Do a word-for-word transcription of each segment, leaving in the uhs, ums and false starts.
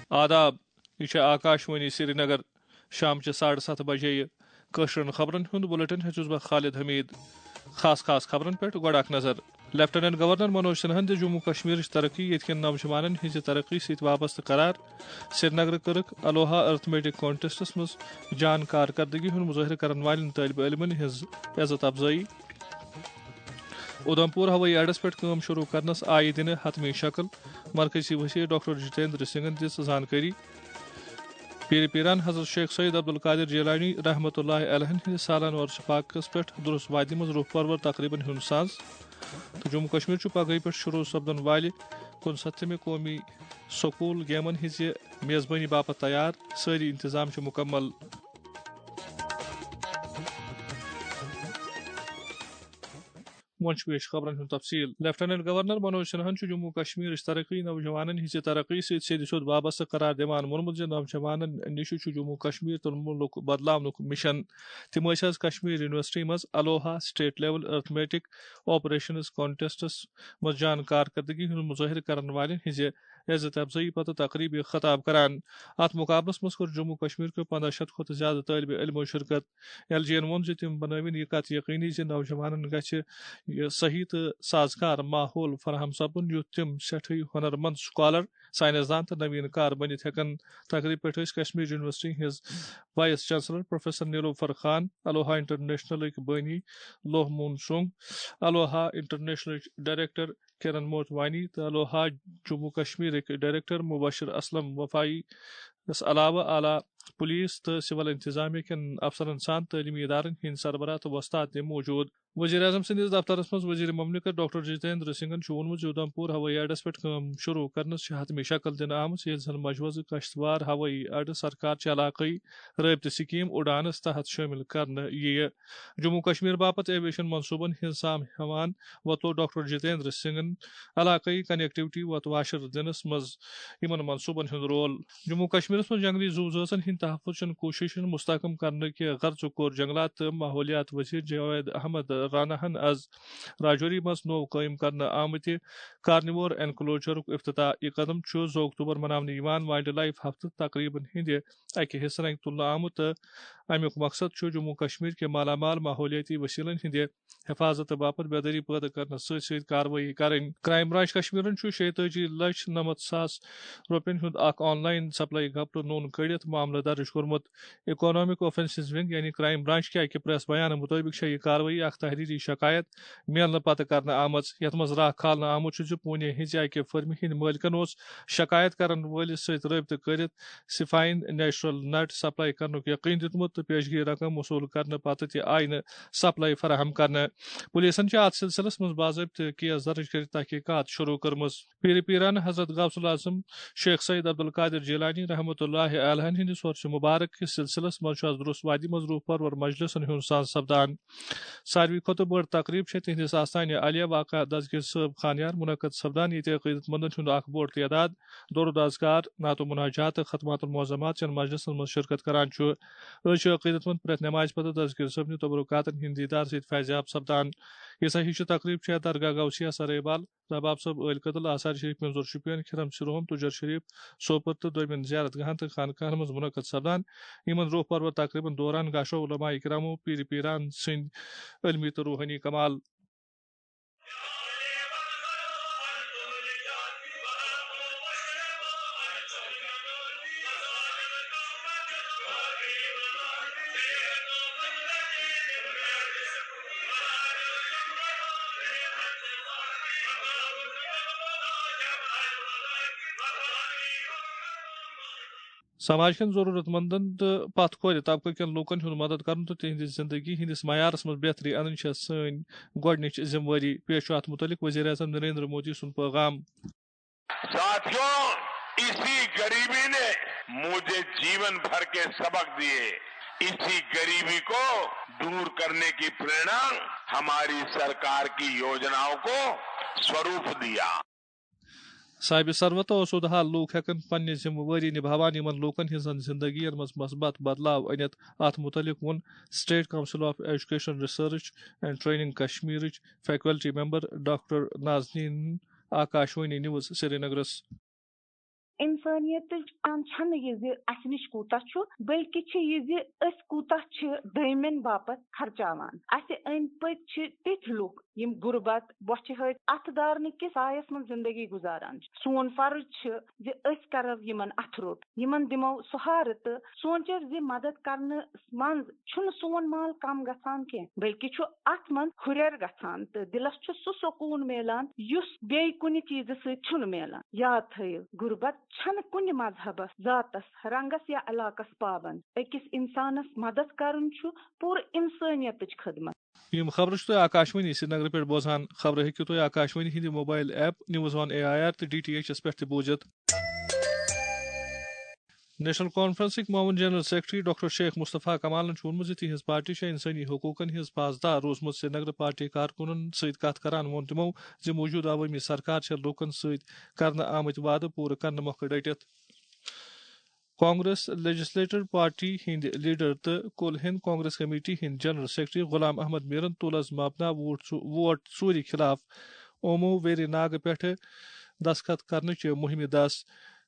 آداب یہ آکاشوانی سری نگر شام چہ ساڑھے ست بجے قشرن خبرن ہند بلٹن ہچس بہ خالد حمید خاص خاص خبرن پہ گۄڈٕ اکھ نظر لیفٹیننٹ گورنر منوج سنہن دِژ جموں کشمیر ترقی یت کٮ۪ن نوجوانن ہٕنٛزِ ترقی سۭتۍ وابستہٕ قرار سری نگر کٔرٕکھ الوہا ارتھمیٹک کانٹیسٹس منٛز جان کارکردگی ہُنٛد مظٲہرٕ کرن والٮ۪ن طٲلبہِ علمن ہٕنٛز عزت افضٲیی اودھمپور ہوٲیی اڈس پٮ۪ٹھ کٲم شروع کرنس آیہِ دِنہٕ حتمی شکل مرکزی وزیر ڈاکٹر جتیندر سنگھن دِژ زانکٲری پیر پیران حضرت شیخ سید عبدالقادر جیلانی رحمۃ اللہ علیہ ہندِ سالانہ عرس پاکس پٮ۪ٹھ درست وادی منٛز روح پرور تقریبن ہُنٛد ساز تو جموں کشمیر چھُ پگہٕے پٮ۪ٹھ شروع سپدن والہِ کُنسَتھِمہِ قومی سکوٗل گیمن ہٕنٛزِ میزبٲنی باپتھ تیار سٲری انتظام چھِ مکمل وۄنۍ چھُ پیش خبرن ہُنٛد تفصیل لیفٹیننٹ گورنر منوج سنہن چھُ جموں کشمیرٕچ ترقی نوجوانن ہٕنٛزِ ترقی سۭتۍ سیٚدِ سیوٚد وابستہٕ قرار دِوان ووٚنمُت زِ نوجوانن نِش چھُ جموں کشمیر تہٕ مُلک بدلاونُک مشن تِم ٲسۍ آز کشمیر یونیورسٹی منٛز Aloha state level arithmetic operations contests منٛز جان کارکردگی ہُنٛد مظٲہرٕ کرن والٮ۪ن ہٕنٛزِ عزت افضٲیی پتہٕ تقریبہِ خطاب کران اتھ مقابلس منٛز کوٚر جموں کشمیر کیو پندہ شیٚتھ کھۄتہٕ زیادٕ طٲلبہِ علمو شرکت ایل جی ین ووٚن زِ تِم بنٲوِن یہِ کتھ یقینی زِ نوجوانن گژھِ صحیح تہٕ سازگار ماحول فراہم سپدُن یُتھ تِم سٮ۪ٹھٕے ہُنر مند سکالر سائنسدان تہٕ نویٖن کار بٔنِتھ ہٮ۪کن تقریب پٮ۪ٹھ ٲسۍ کشمیر یونیورسٹی ہٕنٛز vice chancellor professor Nilofar Khan Aloha انٹرنیشنلٕکۍ بٲنی لوہ مون سنگ الوہا انٹرنیشنلٕچ ڈائریکٹر کرن موٹوانی تہٕ الوہا جموں کشمیرٕکۍ ڈائریکٹر مبشر اسلم وفائی یس علاوہ اعلیٰ پولیس تہٕ سول انتظامیہ کٮ۪ن افسرن سان تعلیمی ادارن ہٕنٛدۍ سربراہ تہٕ وۄستاد تہِ موجود وزیر اعظم سٕنٛدِس دفترس منٛز وزیر مملکت ڈاکٹر جتیندر سنگھن چھُ ووٚنمُت زِ اودھمپور ہوٲیی اڈس پٮ۪ٹھ کٲم شروع کرنس چھِ حتمی شکل دِنہٕ آمٕژ ییٚلہِ زن مجوزٕ کشتوار ہوٲیی اڈٕ سرکار چہِ علاقٲیی رٲبطہٕ سکیٖم اُڈانس تحت شٲمِل کرنہٕ یِیہِ جموں کشمیر باپتھ ایویشن منصوٗبن ہٕنٛز سام ہٮ۪وان وۄتلوو ڈاکٹر جتیندر سنگھن علاقٲیی کنیکٹیوٹی وتہٕ واشر دِنس منٛز یِمن منصوٗبن ہُنٛد رول جموں کشمیرس منٛز جنگلی زُو زٲژن ہٕنٛدِ تحفظ چٮ۪ن کوٗششن مستحکم کرنہٕ کہِ غرضہٕ کوٚر جنگلات تہٕ ماحولیات وزیر جاوید احمد راناہن آز راجوری منٛز نوٚو قٲیِم کرنہٕ آمٕتہِ کارنِوور اینکلوجرُک افتتاح یہ قدم چھُ زٕ اکتوبر مناونہٕ یِوان وائلڈ لائف ہفتہٕ تقریبن ہٕنٛدِ اکہِ حصہٕ رنگہِ تُلنہٕ آمُت تہٕ امیُک مقصد چھُ جموں کشمیر کہِ مالا مال ماحولیٲتی وسیلن ہٕنٛدِ حفاظتہٕ باپتھ بیدٲری پٲدٕ کرنس سۭتۍ سۭتۍ کاروٲیی کرٕنۍ کرائم برانچ کشمیرن چھُ شیٚیہِ تٲجی لچھ نمتھ ساس رۄپین ہُنٛد اکھ آن لائن سپلائی گھپلہٕ نوٚن کٔڑِتھ معاملہٕ درج کوٚرمُت اکنامک اوفینسز ونگ یعنی کرائم برانچ کہِ اکہِ پریس بیانہٕ مُطٲبق چھےٚ یہِ کاروٲیی اکھ تحریری شکایت میلنہٕ پتہٕ کرنہٕ آمٕژ یتھ منٛز راہ کھالنہٕ آمُت چھُ زِ پوٗنے ہٕنٛزِ اکہِ فرمہِ ہٕنٛدۍ مٲلکن اوس شکایت کرن وٲلِس سۭتۍ رٲبطہٕ کٔرِتھ سفاین نیچرل نٹ سپلائی کرنُک یقین دِیُتمُت تہٕ پیشگی رقم وصوٗل کرنہٕ پتہٕ تہِ آیہِ نہٕ سپلائی فراہم کرنہٕ پُلیٖسن چھِ اتھ سلسلس منٛز باضٲبطہٕ کیس درج کٔرِتھ تحقیقات شروع کٔرمٕژ پیٖرِ پیٖران حضرت غوث العظم شیخ سید عبدالقادر جیلانی رحمۃ اللہ علیہ ہٕنٛدِس عرسہِ مُبارک کِس سلسلس منٛز چھُ آز درست وادی منٛز روح پرور مجلسن ہُنٛد ساز سپدان ساروی کھۄتہٕ بٔڑ تقریب چھےٚ تِہنٛدِس آستانہِ عالیہ واقع دسگیر صٲب خانیار منعقد سپدان ییٚتہِ عقیدت مندن ہُنٛد اکھ بوٚڑ تعداد درود اذکار نعت و مناجات تہٕ ختمات المعظمات چٮ۪ن مجلسن منٛز شرکت کران چھُ أڑۍ چھِ عقیدت مند پرٛٮ۪تھ نمازِ پتہٕ دسگیر صٲبنہِ تبرکاتن ہٕنٛدۍ دیدار سۭتۍ فیضیاب سپدان یِژھے ہِش تقریب چھےٚ درگاہ غوثیہ سرے بال رباب صٲب عٲلۍ کدل آثار شریف منظور شُپین کھِرم سِرہوم تُجر شریف سوپور تہٕ دوٚیمٮ۪ن زیارت گاہن تہٕ خانقاہن منٛز منعقد سپدان یِمن روح پرور تقریبن دوران گاشو علماء اِکرامو پیٖرِ پیٖران سٕنٛدۍ علمی تہٕ روحانی کمال سماج کٮ۪ن ضروٗرت مندن تہٕ پتھ کھورِ طبقہٕ کٮ۪ن لوٗکن ہُنٛد مدد کرُن تہٕ تِہنٛدِ زندگی ہٕنٛدِس معیارس منٛز بہتری انٕنۍ چھےٚ سٲنۍ گۄڈنِچ ذمہٕ وٲری پیش چھُ اتھ متعلق وزیر اعظم نریندر مودی سُنٛد پیغام ساتھیو اسی غریبی نے مجھے جیون بھر کے سبق دیے اسی غریبی کو دور کرنے کی پریرنا ہماری سرکار کی یوجناؤں کو سوروپ دیا صاحبِ ثروت و سُدحال لوٗکھ ہٮ۪کن پننہِ ذمہٕ وٲری نِباوان یِمن لوٗکن ہٕنٛزن زندگین منٛز مثبت بدلاو أنِتھ اتھ متعلق ووٚن state council of education research and training کشمیرٕچ faculty member doctor Nazneen Akashvani news سری نگرس انسانیت چھن یہ زِ اسہِ نِش کوٗتاہ چھُ بلکہِ چھِ یہِ زِ أسۍ کوٗتاہ چھِ دٔیمٮ۪ن باپتھ خرچاوان. اسہِ أنٛدۍ پٔکۍ چھِ تِتھۍ لُکھ یِم غُربت بۄچھِ ہٕتۍ اَتھٕ دارنہٕ کِس سایس منٛز زندگی گُزاران چھِ. سون فرض چھُ زِ أسۍ کرو یِمن اَتھٕ روٚٹ، یِمن دِمو سُہارٕ تہٕ سونٛچو زِ مدد کرنہٕ منٛز چھُنہٕ سون مال کم گژھان کینٛہہ بلکہِ چھُ اتھ منٛز ہُرٮ۪ر گژھان تہٕ دِلس چھُ سُہ سکوٗن میلان یُس بیٚیہِ کُنہِ چیٖزٕ سۭتۍ چھُنہٕ میلان. یاد تھٲیِو، غُربت چھنہٕ کُنہِ مذہبس، ذاتس، رنگس یا علاقس پابند. أکِس اِنسانس مدد کرُن چھُ پوٗرٕ اِنسٲنیتٕچ خدمت. یم خبر تُہۍ آکاشوانی سری نگر پٮ۪ٹھ بوزان. خبر ہیٚکِو تُہۍ آکاشوانی ہٕنٛدِ mobile app news on A I R تہٕ ڈی ٹی ایچ پٮ۪ٹھ تہِ بوٗزِتھ. نیشنل کانفرنسٕکۍ معاون جنرل سیکرٹری ڈاکٹر شیخ مصطفیٰ کمالن ووٚنمُت زِ تِہنٛز پارٹی چھےٚ انسٲنی حقوٗقن ہٕنٛز پاسدار روٗزمٕژ. سری نگر پارٹی کارکُنن سۭتۍ کتھ کران ووٚن تِمو زِ موٗجوٗدٕ عوٲمی سرکار چھےٚ لوٗکن سۭتۍ کرنہٕ آمٕتۍ وعدٕ پوٗرٕ کرنہٕ مۄکھٕ ڈٔٹِتھ. کانگریس لیجسلیٹر پارٹی ہٕنٛدۍ لیڈر تہٕ کُل ہند کانگریس کمیٹی ہٕنٛدۍ جنرل سیکرٹری غلام احمد میرن تُل آز مبنا ووٹ ووٹ ژوٗرِ خلاف اومو ویری ناگہٕ پٮ۪ٹھٕ دسخط کرنٕچہِ مُہِمہِ دس.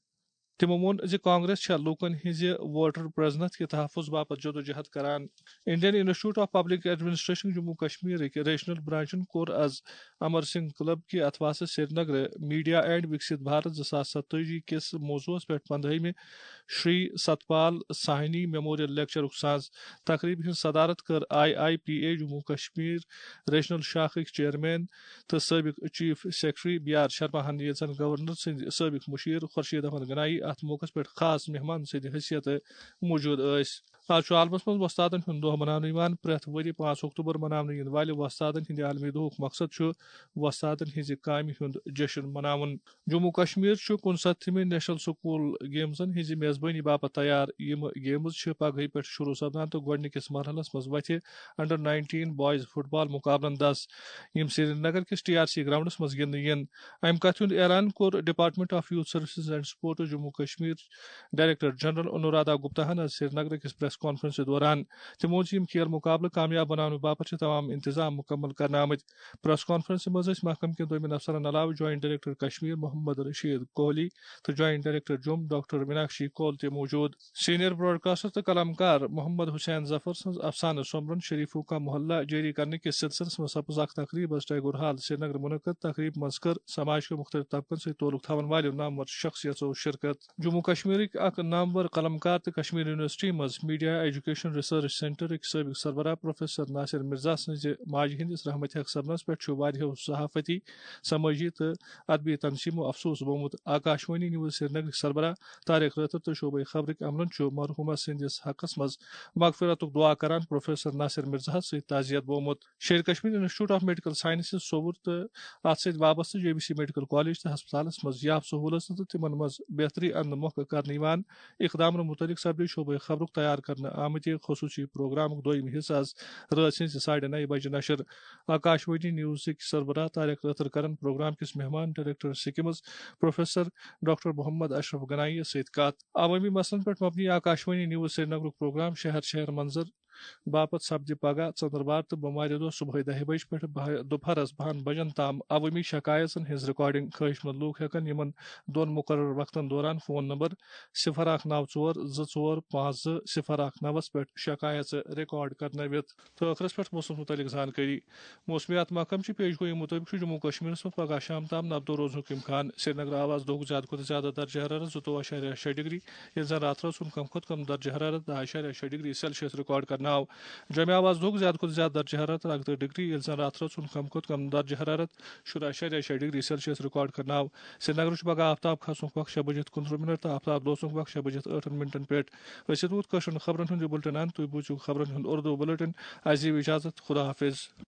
تِمو ووٚن زِ کانگریس چھےٚ لوٗکن ہٕنٛزِ ووٹر پرٛزنتھ کہِ تحفظ باپتھ جدوجہد کران. Indian institute of public administration Jammu کشمیرٕکۍ ریشنل برانچن کوٚر آز امر سنگھ کلب کہِ اتھواسہٕ Srinagar media and Viksit Bharat زٕ ساس ستٲجی کِس موضوعس پٮ۪ٹھ پندہٲیمہِ شری ستپال ساہنی میموریل لیکچرُک ساز. تقریٖبہِ ہٕنٛز صدارت کٔر I I P A Jammu Kashmir regional شاخٕکۍ چیئرمین تہٕ سٲبق chief secretary B R Sharma ہن، ییٚلہِ زن گورنر سٕنٛدۍ سٲبق مشیر خورشید احمد گنایی اتھ موقعس پٮ۪ٹھ خاص مہمان سٕنٛدِ حیثیت موٗجوٗد ٲسۍ. آز چھُ عالمس منٛز وۄستادن ہُنٛد دۄہ مناونہٕ یِوان. پرٛٮ۪تھ ؤرۍ پانٛژھ اکتوبر مناونہٕ یِنہٕ والہِ وۄستادن ہٕنٛدِ عالمی دۄہُک مقصد چھُ وۄستادن ہٕنٛزِ کامہِ ہُنٛد جشن مناوُن. جموں کشمیر چھُ کُنسَتتھِمہِ نیشنل سکوٗل گیمزن ہٕنٛزِ میزبٲنی باپتھ تیار. یِم گیمز چھِ پگہٕے پٮ۪ٹھ شروٗع سپدان تہٕ گۄڈٕنِکِس مرحلس منٛز وتھِ under nineteen boys football مُقابلن دس، یِم سری نگر کِس ٹی آر سی گراؤنڈس منٛز گِنٛدنہٕ یِن. امہِ کتھِ ہُنٛد اعلان کوٚر department of youth services and sports Jammu Kashmir director general Anuradha Gupta ہن آز سری نگر أکِس پریس کانفرنسہِ دوران. تِمو ووٚن زِ یِم کھیل مُقابلہٕ کامیاب بناونہٕ باپتھ چھِ تمام انتظام مُکمل کرنہٕ آمٕتۍ. پریس کانفرنسہِ منٛز ٲسۍ محکمہٕ کٮ۪ن دویمٮ۪ن افسرن علاوٕ جوائنٹ ڈائریکٹر کشمیر محمد رشید کوہلی تہٕ joint director Jammu doctor Meenakshi Kaul تہِ موٗجوٗد. سیٖنیئر براڈکاسٹر تہٕ قلمکار محمد حسین ظفر سٕنٛز افسانہٕ سومبرن شریفو کا محلہ جٲری کرنہٕ کِس سلسلس منٛز سپٕز اکھ تقریٖب آز ٹیگور ہال سری نگر منعقد. تقریٖب منٛز کٔر سماج کٮ۪و مُختٔلِف طبقن سۭتۍ تعلق تھاون والیٚو نامور شخصیژو شرکت. جموں کشمیرٕکۍ اکھ نامور قلمکار تہٕ کشمیر یونیورسٹی منٛز میڈیا ایجوکیشن ریسرچ سینٹرٕکۍ سٲبق سربراہ پروفیسر ناصر مرزا سٕنٛزِ ماجہِ ہٕنٛدِس رحمتِ حق صبنس پٮ۪ٹھ چھُ واریاہو صحافتی، سمٲجی تہٕ ادبی تنظیمو افسوس گوٚومُت. آکاشوانی نیوز سری نگرٕکۍ سربراہ طارق رٲتھر تہٕ شعبے خبرٕکۍ عملن چھُ مرحوٗما سٕنٛدِس حقس منٛز مغفرتُک دعا کران پروفیسر ناصر مرزاہس سۭتۍ تعزیت بوٚومُت. Sher Kashmir institute of medical sciences صوبُر تہٕ اتھ سۭتۍ وابستہٕ J B C medical college تہٕ ہسپتالس منٛز یاف سہوٗلژ تہٕ تِمن منٛز بہتری اننہٕ مۄکھٕ کرنہٕ یِوان اقدامن مُتعلق سپدے شعبے خبرُک تیار کرنہٕ آمٕتہِ خصوٗصی پروگرامُک دوٚیِم حصہٕ آز رٲژ سٕنٛزِ ساڑِ نَیہِ بجہِ نشر. آکاشوانی نیوزٕکۍ سربراہ طارق رٲتھر کرن پروگرام کِس مہمان director SKIMS professor doctor Mohammad Ashraf Ganaie سۭتۍ کتھ. عوٲمی مسلن پٮ۪ٹھ مبنی آکاشوانی نیوز سری نگرُک پروگرام شہر شہر منظر باپتھ سپدِ پگہہ ژٔنٛدٕروار تہٕ بوموارِ دۄہ صبحٲے دہہِ بجہِ پٮ۪ٹھٕ دُپہرس بہن بجن تام. عوٲمی شکایژن ہٕنٛز رِکارڈنگ خٲہِش مند لوٗکھ ہٮ۪کن یِمن دۄن مُقرر وقتن دوران فون نمبر صفر اکھ نو ژور زٕ ژور پانٛژھ زٕ صفر اکھ نوَس پٮ۪ٹھ شکایژٕ رِکارڈ کرنٲوِتھ. تہٕ ٲخرس پٮ۪ٹھ موسمس مُتعلق زانکٲری. موسمیات محکمہٕ چہِ پیش گوئی مُطٲبِق چھُ جموں کشمیرس منٛز پگہہ شام تام نبدو روزنُک اِمکان. سری نگر آو آز دۄہُک زیادٕ کھۄتہٕ زیادٕ درجہٕ حرارت زٕتووُہ اَشاریہ شےٚ ڈگری، ییٚلہِ زن راتھ رٲژ کم کھۄتہٕ کم درجہٕ حرارت دہ اَشاریہ شےٚ ڈگری سیلسیس رِکارڈ کرنہٕ آو. جمہِ آو آز دۄہُک زیادٕ کھۄتہٕ زیادٕ درجہٕ حرارت اکتٕرہ ڈگری، ییٚلہِ زن راتھ رٲژ کم کھۄتہٕ کم درجہٕ حرارت شُراہ اَشاریہ شےٚ ڈگری سیلسیس رِکارڈ کرنہٕ آو. سری نگرٕ چھُ پگہہ آفتاب کھسنُک وقت شےٚ بجِتھ کُنتٕرہ مِنٹ تہٕ آفتاب لوسنُک وقت شےٚ بجِتھ ٲٹھن مِنٹن پٮ۪ٹھ. ٲسِتھ ووت کٲشُر خبرن ہُنٛد یہِ بُلٹن انٛد. تُہۍ بوٗزِو خبرن ہُنٛد اُردو بُلٹن. اَسہِ دِیِو اِجازت. خدا حافظ.